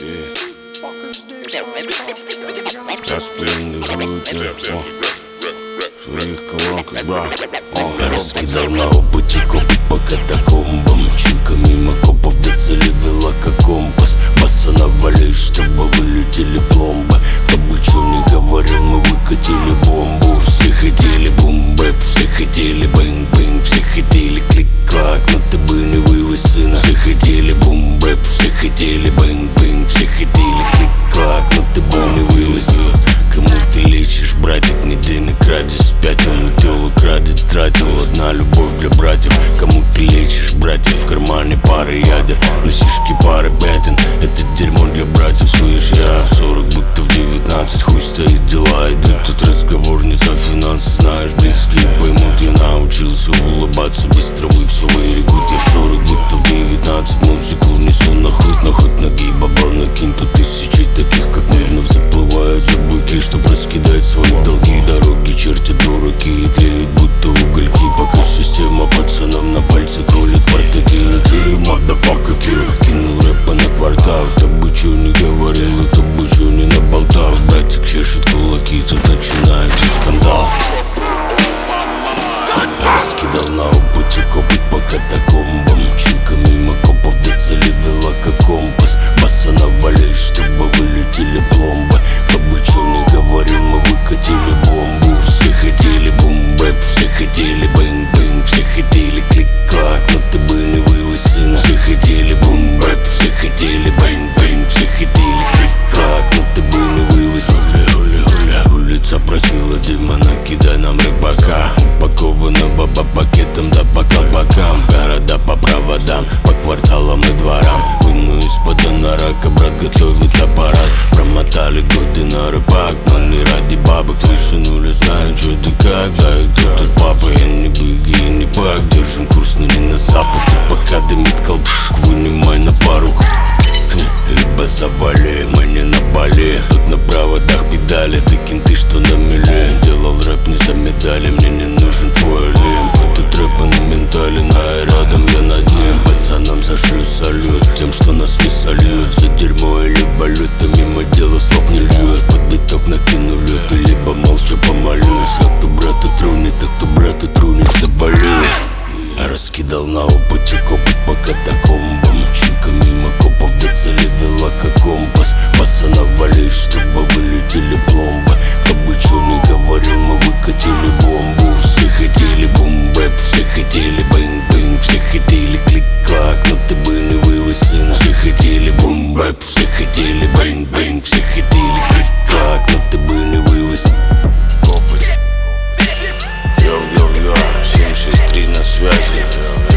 Я сплю в своих колонках, бра. Раскидал на опыте копы по катакомбам. Чика мимо копов до цели вела как компас. Баса навалишь, чтобы вылетели пломбы. Кто бы чё ни говорил, мы выкатили бомбу. Все хотели бум-бэп, все хотели бэнг-бэнг, все хотели клик-клак, но ты бы не вывез сына. Все хотели бум-бэп, все хотели бэнг-бэнг, все хотели клик-клак, но ты бы не вывез. Кому ты лечишь, братик, не денег ради спятил, но тело крадет, тратил. Одна любовь для братьев. Кому ты лечишь, братьев, в кармане пары ядер, на сишки пары пятен. Это дерьмо для братьев, слышь, я 40, будто в 19, хуй стоит, дела идут. Тут разговор не за финансы, знаешь, близкие поймут. Я научился улыбаться, быстро высовывай рекут. Я 40, будто в 19, музыку внесу на худ, на хоть ноги, бабал накинь. Тут тысячи таких, как мы, вновь заплывают за буйки, чтоб раскидать свои долги. Дороги чертят дураки и тлеют, будто угольки. Пока система пацанам на пальцы кролит портаки. Kill, motherfucker, kill. Кинул рэпа на квартал. Кто бы чё не говорил, и кто бы чё не наболтал. Братик чешет кулаки, тут начинается скандал. Раскидал на опыте копы по катакомбам. Чика мимо копов до цели вела как компас. Баса навалишь, чтобы вылетели пломбы. Кто бы чё ни говорил, мы выкатили бомбу. Все хотели бум-бэп, все хотели бэнг-бэнг, все хотели клик-клак, но ты бы не вывез сына. Все хотели бум-бэп, все хотели бэнг-бэнг, все хотели клик-клак, но ты бы не вывез. Улица просила демона, кидай нам рыбака. Упакована баба пакетом да по колпакам. Города по проводам, по кварталам и дворам. Выну из-под анарака, брат готовит аппарат. Промотали годы на рыбак, но не ради бабок. Трясанули, знаю, чё ты как. Да и кто тут папа, я не быги и не пак. Держим курс, но не на запад. Ты пока дымит колбак, вынимай на пару. Либо завали, мы не на Бали. Тут на проводах педали, ты кенты, что на мели. Делал рэп не за медали, мне не нужен твой олень. Тут рэпа на ментале, на рядом я над ним. Пацанам зашлю салют, тем, что нас не сольют. За дерьмо или валюта, мимо дела слов не льют. Под биток накину лед, и либо молча помолюсь. А кто брата тронет, а кто брата тронет, завалю. Раскидал на опыте копы по катакомбам. Чика мимо копов до цели вела как компас. Баса навалишь, чтобы вылетели пломбы. Кто бы чё ни говорил, мы выкатили бомбу. Все хотели бум-бэп, все хотели бэнг-бэнг, все хотели клик-клак, но ты бы не вывез сына. Все хотели бум-бэп, все хотели бэнг-бэнг, все хотели клик-клак, но ты бы не вывез. Йо-йо-йо, 763 на связи.